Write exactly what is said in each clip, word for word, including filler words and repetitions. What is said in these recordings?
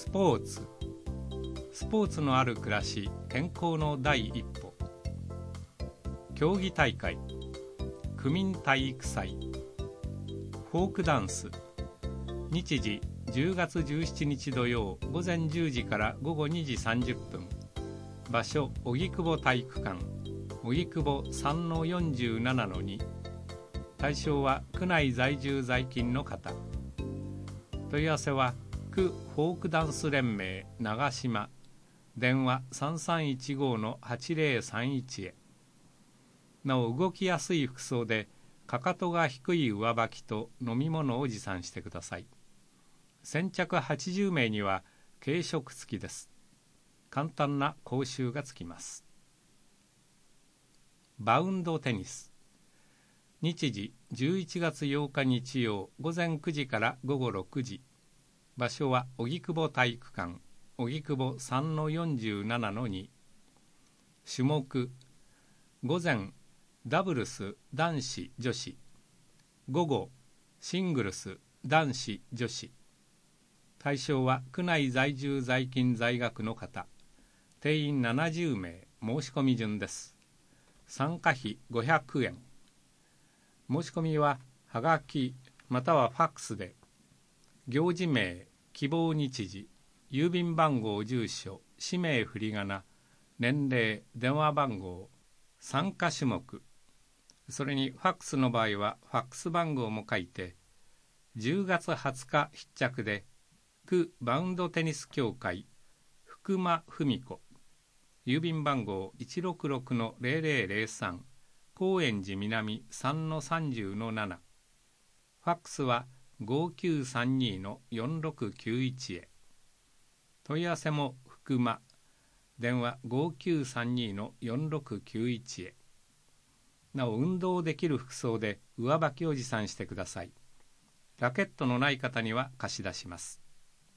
ポーツスポーツのある暮らし、健康の第一歩。競技大会、区民体育祭、フォークダンス。日時じゅうがつじゅうしちにち土曜午前じゅうじから午後にじさんじゅっぷん。場所荻窪体育館、荻窪 さんのよんじゅうななのに。対象は区内在住在勤の方。問い合わせは区フォークダンス連盟長島、電話 さんさんいちご のはちぜろさんいち へ。なお動きやすい服装でかかとが低い上履きと飲み物を持参してください。先着はちじゅうめいには軽食付きです。簡単な講習がつきます。バウンドテニス。日時じゅういちがつようか日曜午前くじから午後ろくじ。場所は荻窪体育館、荻窪 さんのよんじゅうななのに。種目、午前ダブルス男子女子、午後シングルス男子女子。対象は区内在住在勤在学の方。定員ななじゅうめい、申し込み順です。参加費ごひゃくえん。申し込みははがきまたはファックスで、行事名、希望日時、郵便番号、住所、氏名、振り仮名、年齢、電話番号、参加種目、それにファックスの場合はファックス番号も書いて、じゅうがつはつか必着で、区バウンドテニス協会福間文子、郵便番号 いちろくろくのぜろぜろぜろさん、高円寺南 さんのさんじゅうのなな。ファックスはごきゅうさんにのよんろくきゅういちへ。問い合わせも福間、電話ごきゅうさんにのよんろくきゅういちへ。なお運動できる服装で上履きを持参してください。ラケットのない方には貸し出します。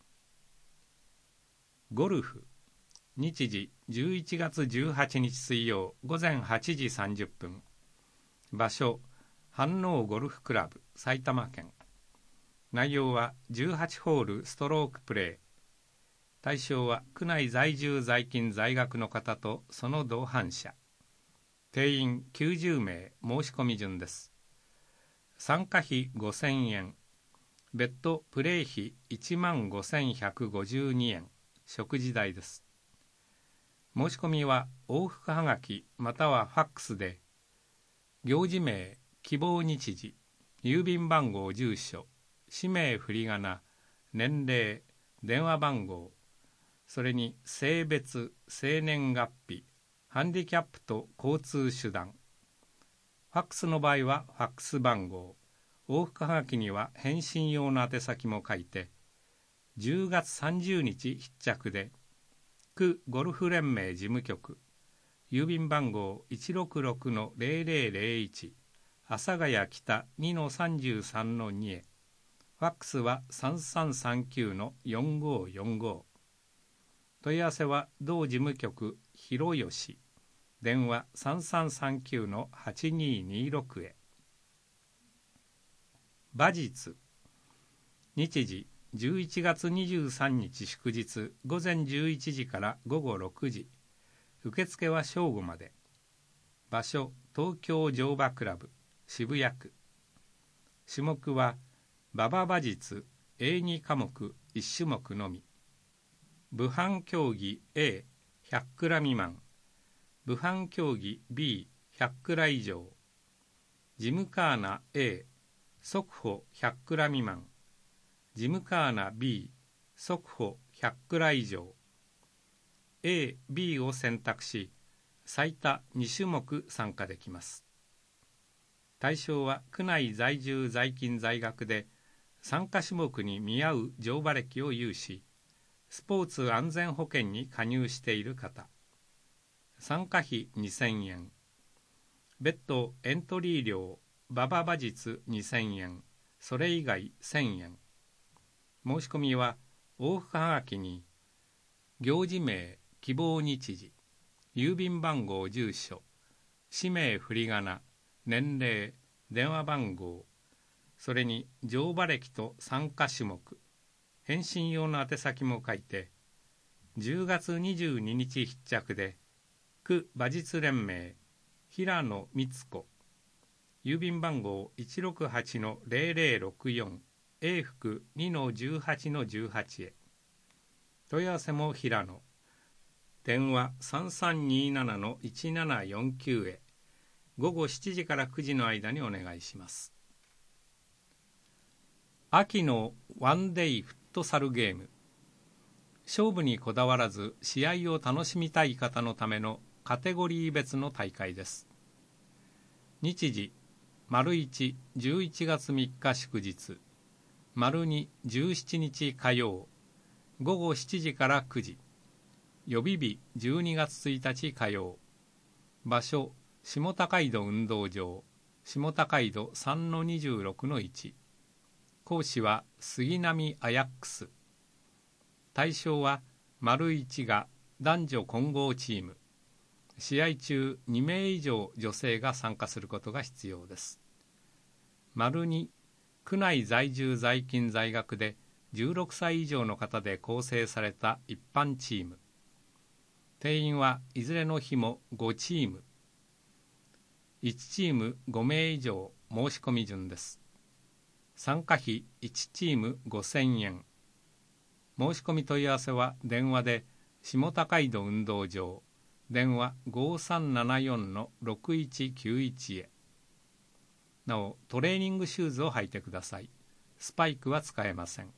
ゴルフ。日時じゅういちがつじゅうはちにち水曜午前はちじさんじゅっぷん。場所飯能ゴルフクラブ埼玉県。内容はじゅうはちホールストロークプレー。対象は区内在住在勤在学の方とその同伴者。定員きゅうじゅうめい、申し込み順です。参加費ごせんえん、別途プレー費いちまんごせんひゃくごじゅうにえん、食事代です。申し込みは往復はがきまたはファックスで、行事名、希望日時、郵便番号、住所、氏名、振り仮名、年齢、電話番号、それに性別、生年月日、ハンディキャップと交通手段。ファックスの場合はファックス番号、往復はがきには返信用の宛先も書いて、じゅうがつさんじゅうにち必着で、区ゴルフ連盟事務局、郵便番号 いちろくろくのぜろぜろぜろいち、阿佐ヶ谷北 にのさんじゅうさんのに へ。ファックスはさんさんさんきゅうのよんごよんご。問い合わせは同事務局広吉、電話さんさんさんきゅうのはちににろくへ。馬術。日時じゅういちがつにじゅうさんにち祝日午前じゅういちじから午後ろくじ。受付は正午まで。場所東京乗馬クラブ渋谷区。種目は馬場馬術 エーに 科目いち種目のみ。武範競技 A ひゃっクラ未満、武範競技 B ひゃっクラ以上。ジムカーナ A 速歩ひゃっクラ未満、ジムカーナ B 速歩ひゃっクラ以上。 エー、ビー を選択し最多に種目参加できます。対象は区内在住在勤在学で参加種目に見合う乗馬歴を有し、スポーツ安全保険に加入している方。参加費にせんえん、別途エントリー料馬場馬術にせんえん、それ以外せんえん。申し込みは往復はがきに行事名、希望日時、郵便番号、住所、氏名、振り仮名、年齢、電話番号、それに乗馬歴と参加種目、 返信用の宛先も書いて、じゅうがつにじゅうににち必着で、区馬術連盟平野光子、郵便番号 いちろくはちのぜろぜろろくよん 永福 にのじゅうはちのじゅうはち へ。問い合わせも平野。電話 さんさんにーななのいちななよんきゅう へ。午後しちじからくじの間にお願いします。秋のワンデイフットサルゲーム。勝負にこだわらず試合を楽しみたい方のためのカテゴリー別の大会です。日時、丸いち、じゅういちがつみっか祝日、丸に、じゅうしちにち火曜、午後しちじからくじ、予備日じゅうにがつついたち火曜、場所、下高井戸運動場、下高井戸 さんのにじゅうろくのいち、講師は杉並アヤックス。対象は丸いちが男女混合チーム。試合中にめい以上女性が参加することが必要です。丸に、区内在住在勤在学でじゅうろくさい以上の方で構成された一般チーム。定員はいずれの日もごチーム。いちチームごめい以上申し込み順です。参加費いちチームごせんえん。申し込み問い合わせは電話で下高井戸運動場、電話 ごさんななよんのろくいちきゅういち へ。なお、トレーニングシューズを履いてください。スパイクは使えません。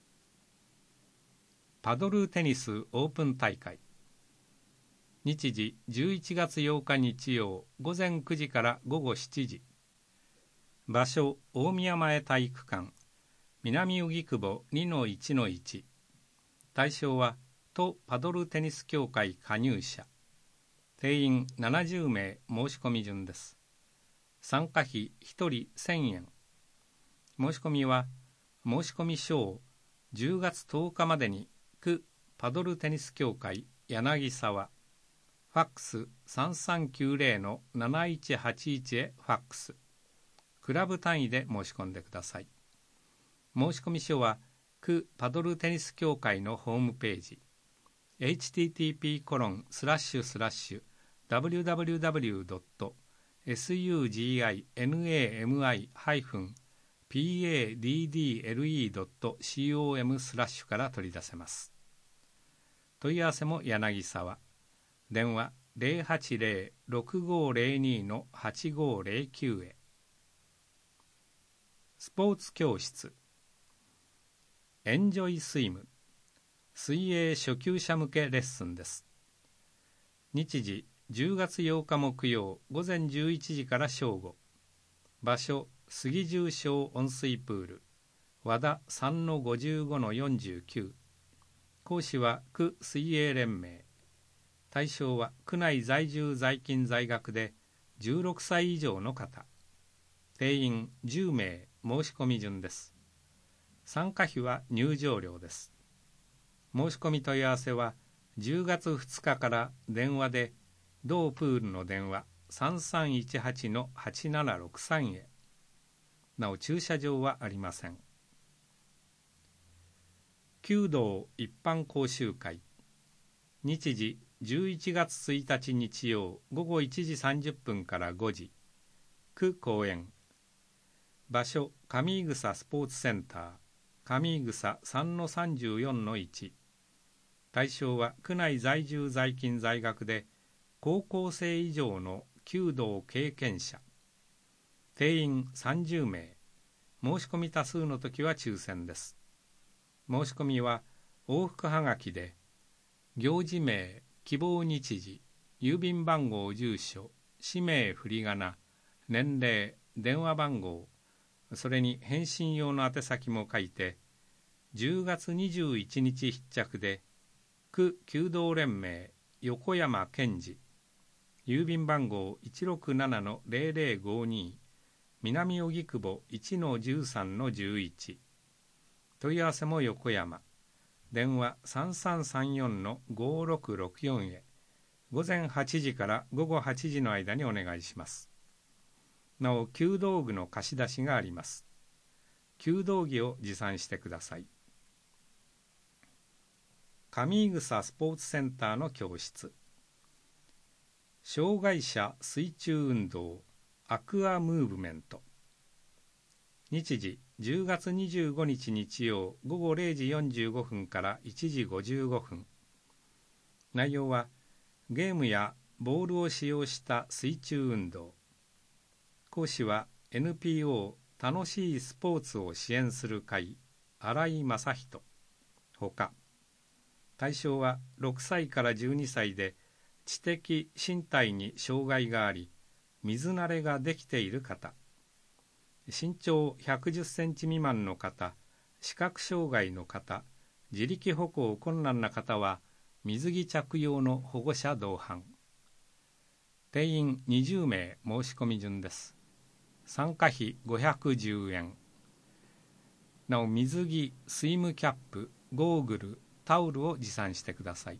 パドルテニスオープン大会。日時じゅういちがつようか日曜午前くじから午後しちじ。場所大宮前体育館、南荻窪 にのいちのいち。対象は都パドルテニス協会加入者。定員ななじゅうめい申し込み順です。参加費ひとりせんえん。申し込みは申し込み書をじゅうがつとおかまでに区パドルテニス協会柳沢、ファックスさんさんきゅうぜろのなないちはちいちへファックス、クラブ単位で申し込んでください。申し込み書は区パドルテニス協会のホームページ エイチティーティーピーコロンスラッシュスラッシュダブリューダブリューダブリュードットエスユージーアイエヌエーエムアイハイフンピーエーディーディーエルイードットコム スラッシュから取り出せます。問い合わせも柳沢。電話 ゼロはちゼロ ろくごゼロに のはちごゼロきゅう へ。スポーツ教室。エンジョイスイム。水泳初級者向けレッスンです。日時じゅうがつようか木曜午前じゅういちじから正午。場所杉重小温水プール、和田 さんのごじゅうごのよんじゅうきゅう。講師は区水泳連盟。対象は区内在住在勤在学でじゅうろくさい以上の方。定員じゅうめい申し込み順です。参加費は入場料です。申し込み問い合わせはじゅうがつふつかから電話で同プールの電話 さんさんいちはちのはちななろくさん へ。なお駐車場はありません。弓道一般講習会。日時じゅういちがつついたち日曜午後いちじさんじゅっぷんからごじ。区公園。場所上井草スポーツセンター、上井草 さんのさんじゅうよんのいち。対象は区内在住在勤在学で高校生以上の弓道経験者。定員さんじゅうめい。申し込み多数の時は抽選です。申し込みは往復はがきで行事名、希望日時、郵便番号、住所、氏名、振り仮名、年齢、電話番号、それに返信用の宛先も書いて、じゅうがつにじゅういちにち必着で区弓道連盟横山健二、郵便番号 いちろくななのぜろぜろごに、南荻窪 いちのじゅうさんのじゅういち。問い合わせも横山。電話 さんさんさんよんのごろくろくよん へ。午前はちじから午後はちじの間にお願いします。なお、弓道具の貸し出しがあります。弓道着を持参してください。 上井草スポーツセンターの教室。障害者水中運動アクアムーブメント。日時じゅうがつにじゅうごにち日曜午後れいじよんじゅうごふんからいちじごじゅうごふん。内容はゲームやボールを使用した水中運動。講師は エヌピーオー 楽しいスポーツを支援する会新井正人ほか、対象はろくさいからじゅうにさいで知的身体に障害があり水慣れができている方、身長ひゃくじゅっセンチ未満の方、視覚障害の方、自力歩行困難な方は水着着用の保護者同伴。定員にじゅうめい申し込み順です。参加費ごひゃくじゅうえん。なお水着、スイムキャップ、ゴーグル、タオルを持参してください。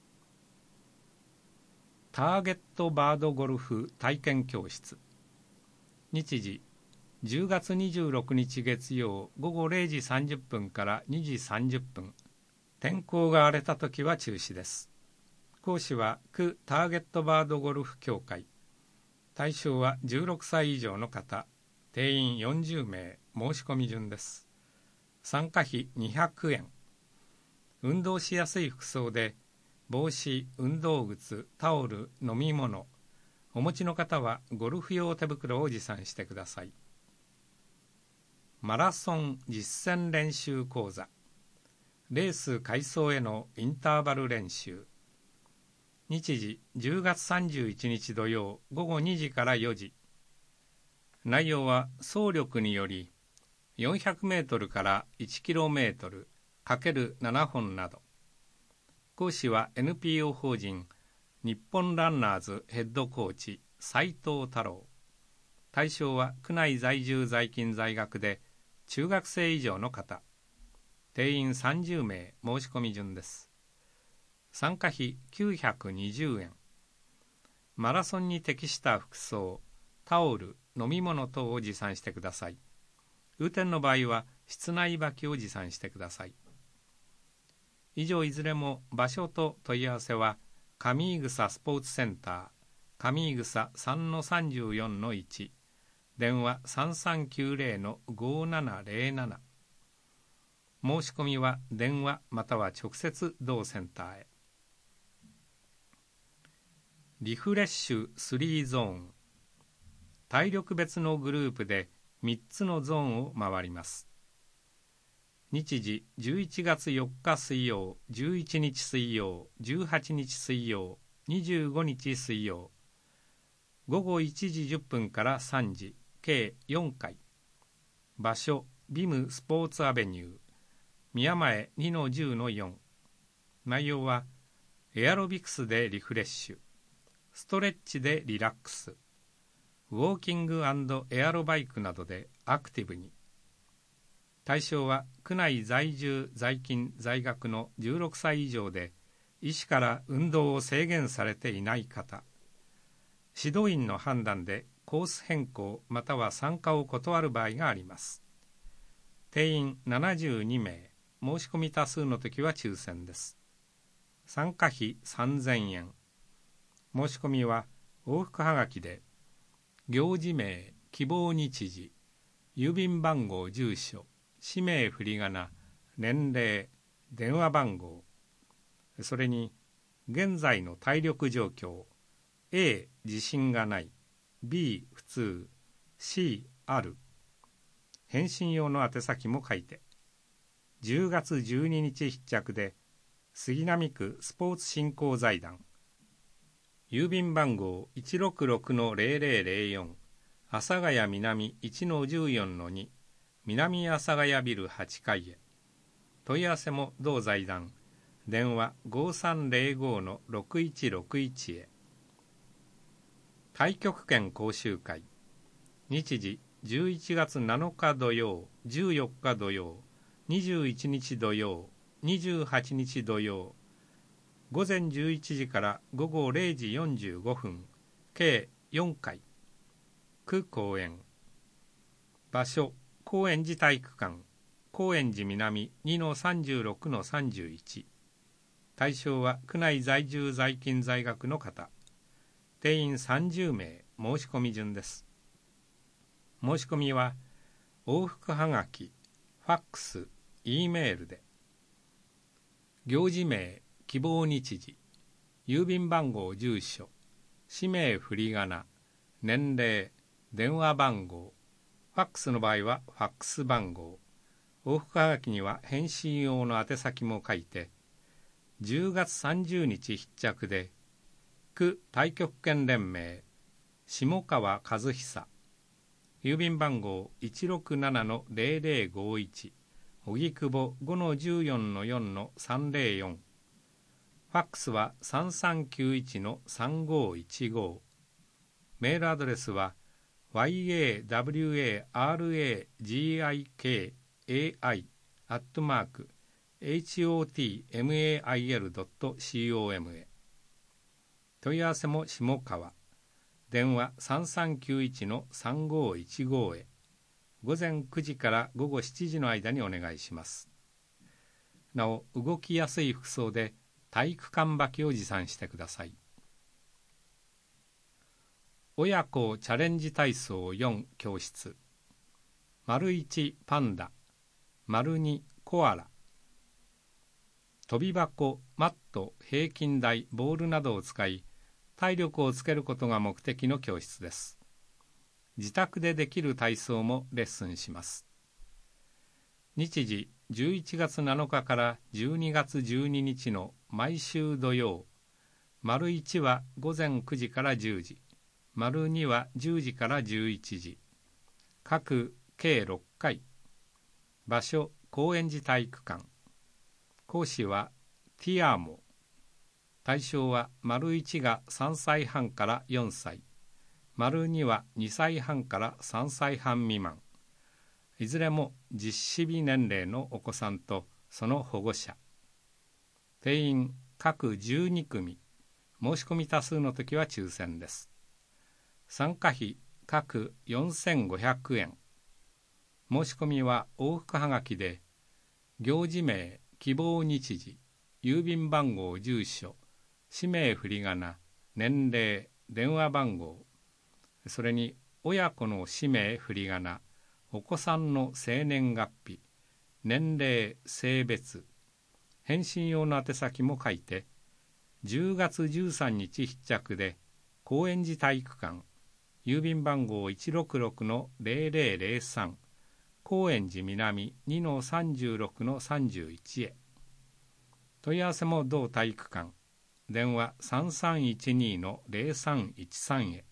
ターゲットバードゴルフ体験教室。日時じゅうがつにじゅうろくにち月曜午後れいじさんじゅっぷんからにじさんじゅっぷん。天候が荒れたときは中止です。講師は区ターゲットバードゴルフ協会。対象はじゅうろくさい以上の方。定員よんじゅうめい申し込み順です。参加費にひゃくえん。運動しやすい服装で帽子、運動靴、タオル、飲み物、お持ちの方はゴルフ用手袋を持参してください。マラソン実践練習講座。レース快走へのインターバル練習。日時じゅうがつさんじゅういちにち土曜午後にじからよじ。内容は走力によりよんひゃくメートルからいちキロメートルかけるななほんなど。講師は エヌピーオー 法人日本ランナーズヘッドコーチ斉藤太郎。対象は区内在住在勤在学で中学生以上の方。定員さんじゅうめい申し込み順です。参加費きゅうひゃくにじゅうえん。マラソンに適した服装、タオル、飲み物等を持参してください。雨天の場合は室内履きを持参してください。以上いずれも場所と問い合わせは上井草スポーツセンター上井草 さんのさんじゅうよんのいち、電話 さんさんきゅうぜろのごななぜろなな。申し込みは電話または直接同センターへ。リフレッシュスリーゾーン。体力別のグループでみっつのゾーンを回ります。日時じゅういちがつよっか水曜、じゅういちにち水曜、じゅうはちにち水曜、にじゅうごにち水曜。午後いちじじゅっぷんからさんじ、計よんかい。場所、ビムスポーツアベニュー、宮前 にのじゅうのよん。内容は、エアロビクスでリフレッシュ、ストレッチでリラックス、ウォーキング&エアロバイクなどでアクティブに。対象は区内在住在勤在学のじゅうろくさい以上で医師から運動を制限されていない方。指導員の判断でコース変更または参加を断る場合があります。定員ななじゅうにめい、申し込み多数の時は抽選です。参加費さんぜんえん。申し込みは往復はがきで行事名、希望日時、郵便番号、住所、氏名、振り仮名、年齢、電話番号、それに現在の体力状況、A 自信がない、B 普通、C ある、返信用の宛先も書いて。じゅうがつじゅうににち必着で杉並区スポーツ振興財団、郵便番号 いちろくろくのぜろぜろぜろよん、阿佐ヶ谷南 いちのじゅうよんのに、南阿佐ヶ谷ビルはちかいへ。問い合わせも同財団、電話 ごさんぜろごのろくいちろくいち へ。太極拳講習会。日時じゅういちがつなのか土曜、じゅうよっか土曜、にじゅういちにち土曜、にじゅうはちにち土曜、午前じゅういちじから午後れいじよんじゅうごふん、計よんかい。区公園。場所、高円寺体育館、高円寺南 にのさんじゅうろくのさんじゅういち。 対象は区内在住在勤在学の方。定員さんじゅうめい、申し込み順です。申し込みは往復はがき、ファックス、Eメールで。行事名、希望日時、郵便番号、住所、氏名、振り仮名、年齢、電話番号、ファックスの場合はファックス番号、往復はがきには返信用の宛先も書いて、じゅうがつさんじゅうにち必着で、区太極拳連盟、下川和久、郵便番号 いちろくななのぜろぜろごいち、荻窪 ごのじゅうよんのよんのさんぜろよん、ファックスは さんさんきゅういちのさんごいちご、メールアドレスは ワイエーダブリューエーアールエージーアイケーエーアイ アットマーク エイチオーティーエムエーアイエルドットコム へ。問い合わせも下川、電話さんさんきゅういちのさんごいちごへ、ごぜんくじからごごしちじの間にお願いします。なお、動きやすい服装で体育館履きを持参してください。親子チャレンジ体操よん教室。丸いちパンダ、丸にコアラ。飛び箱、マット、平均台、ボールなどを使い、体力をつけることが目的の教室です。自宅でできる体操もレッスンします。日時じゅういちがつなのかからじゅうにがつじゅうににちの毎週土曜。丸いちはごぜんくじからじゅうじ。丸にはじゅうじからじゅういちじ。各計ろっかい。場所、高円寺体育館。講師はティアモ。対象は丸いちがさんさいはんからよんさい。丸にはにさいはんからさんさいはん未満。いずれも実施日年齢のお子さんとその保護者。定員各じゅうにくみ。申し込み多数の時は抽選です。参加費各よんせんごひゃくえん。申し込みは往復はがきで、行事名、希望日時、郵便番号、住所、氏名振り仮名、年齢、電話番号、それに親子の氏名振り仮名、お子さんの生年月日、年齢、性別、返信用の宛先も書いて、じゅうがつじゅうさんにち必着で、高円寺体育館、郵便番号 いちろくろくのぜろぜろぜろさん、高円寺南 にのさんじゅうろくのさんじゅういち へ。問い合わせも同体育館、電話さんさんいちにのぜろさんいちさんへ。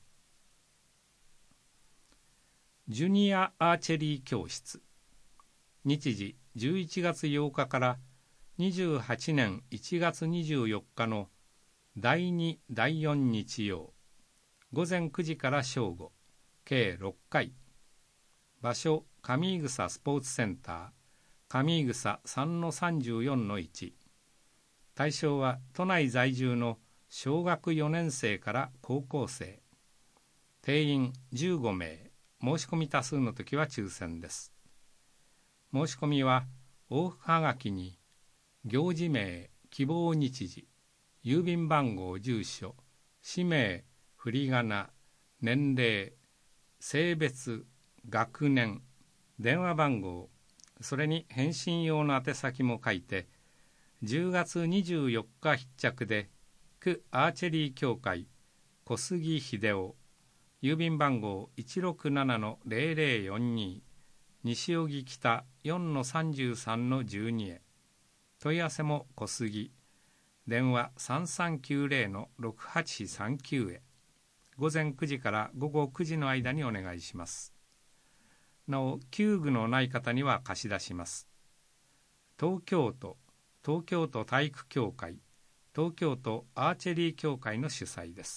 ジュニアアーチェリー教室。日時じゅういちがつようかからにじゅうはちねんいちがつにじゅうよっかのだいに、だいよん日曜。ごぜんくじから正午、計ろっかい。場所、上井草スポーツセンター、上井草 さんのさんじゅうよんのいち。対象は都内在住の小学よねんせいから高校生。定員じゅうごめい、申し込み多数の時は抽選です。申し込みは往復はがきに、行事名、希望日時、郵便番号、住所、氏名、振り仮名、年齢、性別、学年、電話番号、それに返信用の宛先も書いて、じゅうがつにじゅうよっか必着で、区アーチェリー協会、小杉秀夫、郵便番号 いちろくななのぜろぜろよんに、西荻北 よんのさんじゅうさんのじゅうに へ。問い合わせも小杉、電話さんさんきゅうぜろのろくはちさんきゅうへ。ごぜんくじからごごくじの間にお願いします。なお、球具のない方には貸し出します。東京都、東京都体育協会、東京都アーチェリー協会の主催です。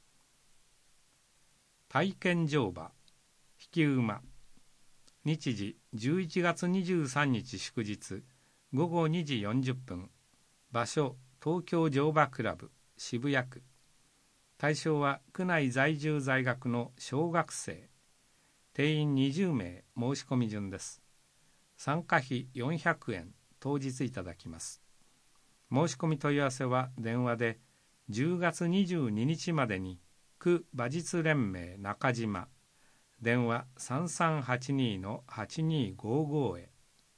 体験乗馬、引き馬。日時じゅういちがつにじゅうさんにち祝日、ごごにじよんじゅっぷん。場所、東京乗馬クラブ、渋谷区。対象は区内在住在学の小学生。定員にじゅうめい、申し込み順です。参加費よんひゃくえん、当日いただきます。 申し込み問い合わせは電話でじゅうがつにじゅうににちまでに区馬術連盟中島、電話 さんさんはちに はちにごご へ。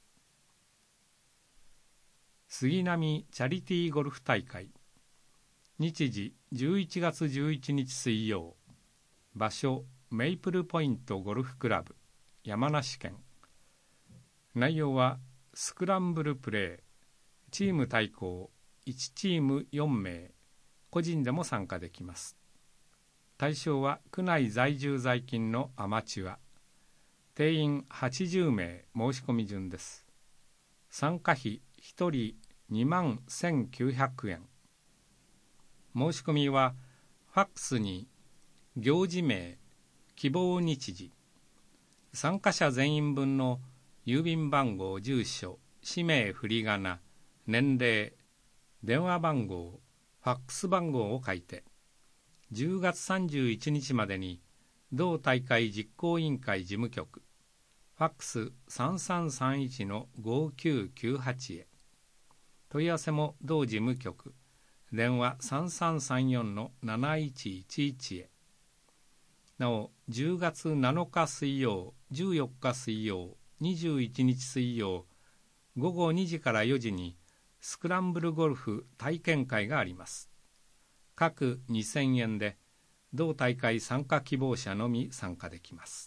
杉並チャリティーゴルフ大会、日時じゅういちがつじゅういちにち水曜、場所メイプルポイントゴルフクラブ山梨県。内容はスクランブルプレー、チーム対抗いちチームよんめい、個人でも参加できます。対象は区内在住在勤のアマチュア。定員はちじゅうめい申し込み順です。参加費ひとりにまんせんきゅうひゃくえん。申し込みはファックスに行事名、希望日時、参加者全員分の郵便番号、住所、氏名、振り仮名、年齢、電話番号、ファックス番号を書いて、じゅうがつさんじゅういちにちまでに同大会実行委員会事務局、ファックス さんさんさんいち のごきゅうきゅうはち へ。問い合わせも同事務局、電話 さんさんさんよん のなないちいちいち へ。なお、じゅうがつなのか水曜、じゅうよっか水曜、にじゅういちにち水曜、ごごにじからよじにスクランブルゴルフ体験会があります。各にせんえんで、同大会参加希望者のみ参加できます。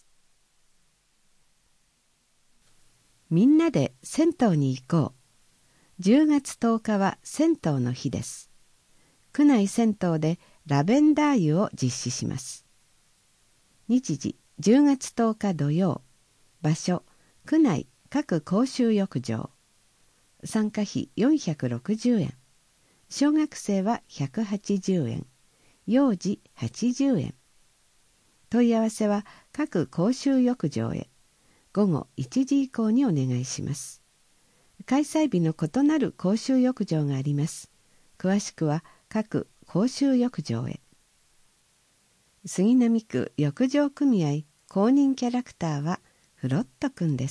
みんなで銭湯に行こう。じゅうがつとおかは銭湯の日です。区内銭湯でラベンダー湯を実施します。日時じゅうがつとおか土曜、場所区内各公衆浴場、参加費よんひゃくろくじゅうえん、小学生はひゃくはちじゅうえん、幼児はちじゅうえん。問い合わせは各公衆浴場へごごいちじ以降にお願いします。開催日の異なる公衆浴場があります。詳しくは各公衆浴場へ。杉並区浴場組合公認キャラクターはフロットくんです。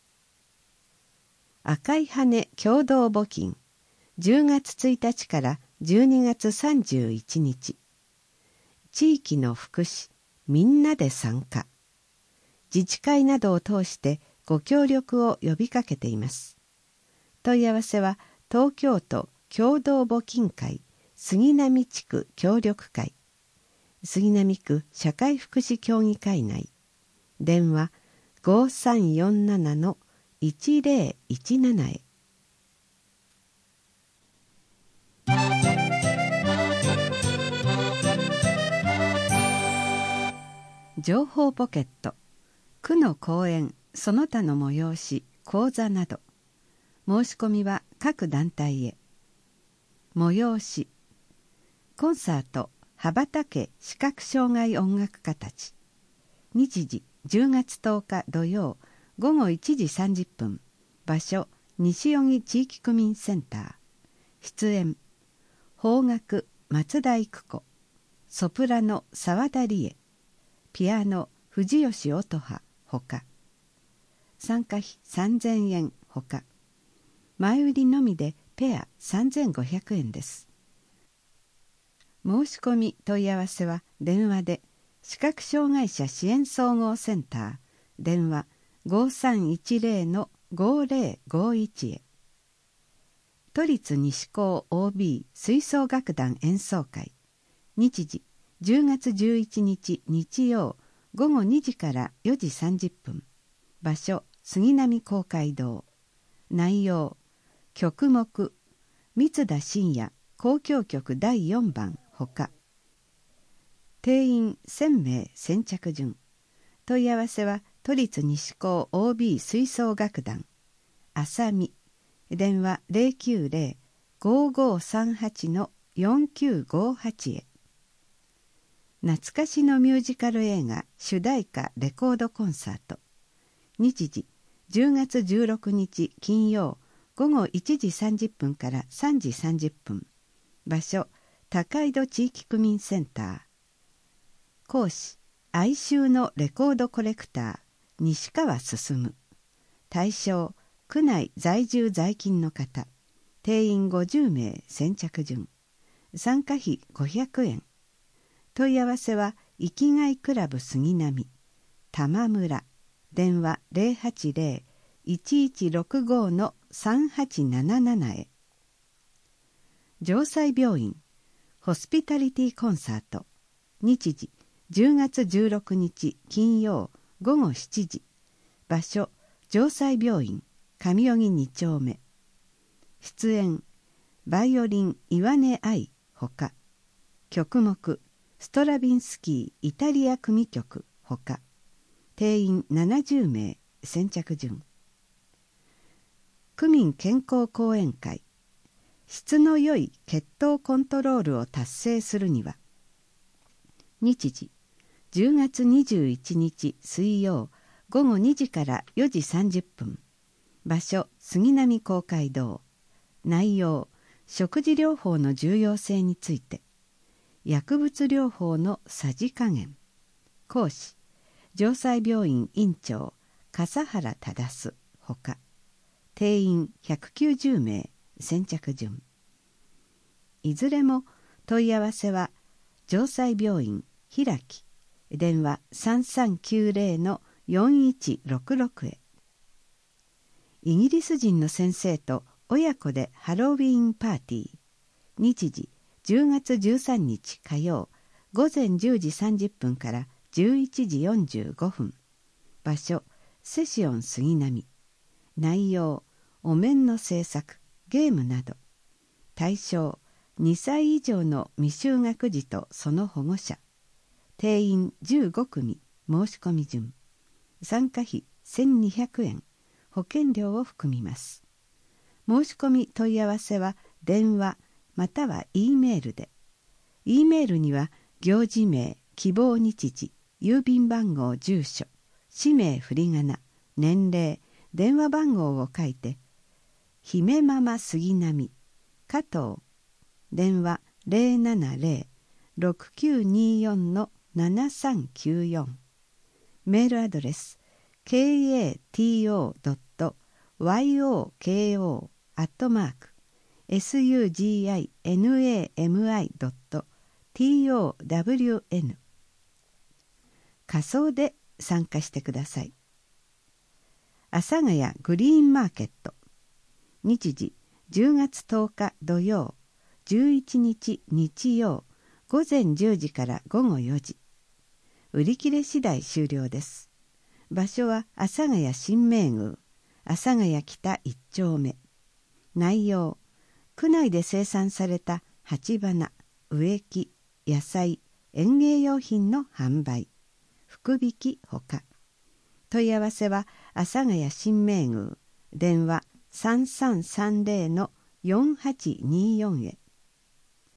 赤い羽共同募金、じゅうがつついたちからじゅうにがつさんじゅういちにち。地域の福祉、みんなで参加。自治会などを通してご協力を呼びかけています。問い合わせは東京都共同募金会杉並地区協力会、杉並区社会福祉協議会内、電話 ごさんよんなな のいちぜろいちなな へ。情報ポケット、区の講演、その他の催し、講座など、申し込みは各団体へ。催し、コンサート羽ばたけ視覚障害音楽家たち、日時じゅうがつとおか土曜ごごいちじさんじゅっぷん、場所西荻地域区民センター。出演邦楽松田育子、ソプラノ沢田理恵、ピアノ藤吉音羽ほか。参加費さんぜんえんほか。前売りのみでペアさんぜんごひゃくえんです。申し込み問い合わせは電話で視覚障害者支援総合センター、電話 ごさんいちぜろ のごぜろごいち へ。都立西高 オービー 吹奏楽団演奏会、日時じゅうがつじゅういちにち日曜ごごにじからよじさんじゅっぷん、場所杉並公会堂。内容曲目三田信也交響曲だいよんばんほか。定員せんめい先着順。問い合わせは都立西高 オービー 吹奏楽団あさみ、電話 ゼロきゅうゼロ ごごさんはち のよんきゅうごはち へ。懐かしのミュージカル映画主題歌レコードコンサート、日時じゅうがつじゅうろくにち金曜ごごいちじさんじゅっぷんからさんじさんじゅっぷん、場所高井戸地域区民センター。講師哀愁のレコードコレクター西川進。対象区内在住在勤の方。 定員ごじゅうめい先着順。参加費ごひゃくえん。問い合わせは生きがいクラブ杉並玉村、電話 ゼロはちゼロ いちいちろくご のさんはちなななな へ。城西病院ホスピタリティコンサート。日時じゅうがつじゅうろくにち金曜ごごしちじ。場所城西病院上荻に丁目。出演バイオリン岩根愛ほか。曲目ストラビンスキーイタリア組曲ほか。定員ななじゅうめい先着順。区民健康講演会。質の良い血糖コントロールを達成するには。日時じゅうがつにじゅういちにち水曜ごごにじからよじさんじゅっぷん。場所杉並公会堂。内容食事療法の重要性について。薬物療法のさじ加減。講師城西病院院長笠原忠ほか。定員ひゃくきゅうじゅうめい先着順。いずれも問い合わせは城西病院開き電話 さんさんきゅうゼロ のよんいちろくろく へ。イギリス人の先生と親子でハロウィーンパーティー。日時じゅうがつじゅうさんにち火曜ごぜんじゅうじさんじゅっぷんからじゅういちじよんじゅうごふん。場所セシオン杉並。内容お面の制作ゲームなど。対象にさい以上の未就学児とその保護者。定員じゅうごくみ申し込み順。参加費せんにひゃくえん。保険料を含みます。申し込み問い合わせは電話または E メールで。E メールには行事名、希望日時、郵便番号、住所、氏名、振り仮名、年齢、電話番号を書いて、姫ママ杉並、加藤、電話 ゼロななゼロ ろくきゅうによん のななさんきゅうよん。メールアドレス ケーエーティーオードットワイオーケーオー アットマーク エスユージーアイエヌエーエムアイ ドット ティーオーダブリューエヌ。 仮装で参加してください。阿佐ヶ谷グリーンマーケット。日時じゅうがつとおか土曜じゅういちにち日曜ごぜんじゅうじからごごよじ。売り切れ次第終了です。場所は阿佐ヶ谷新名宮阿佐ヶ谷北一丁目。内容区内で生産された鉢花、植木、野菜、園芸用品の販売、福引きほか。問い合わせは阿佐ヶ谷新名宮電話 さんさんさんゼロ のよんはちによん へ。